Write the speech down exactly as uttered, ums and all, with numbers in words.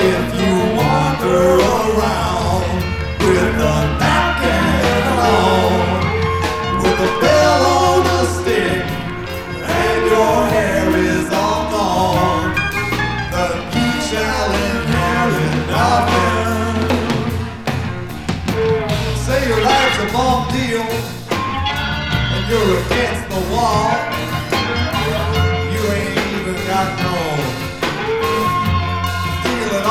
if you wander around with a napkin on, with a bell on a stick, and your hair is all gone, then you shall inherit nothing. Say your life's a bomb deal, and you're against the wall.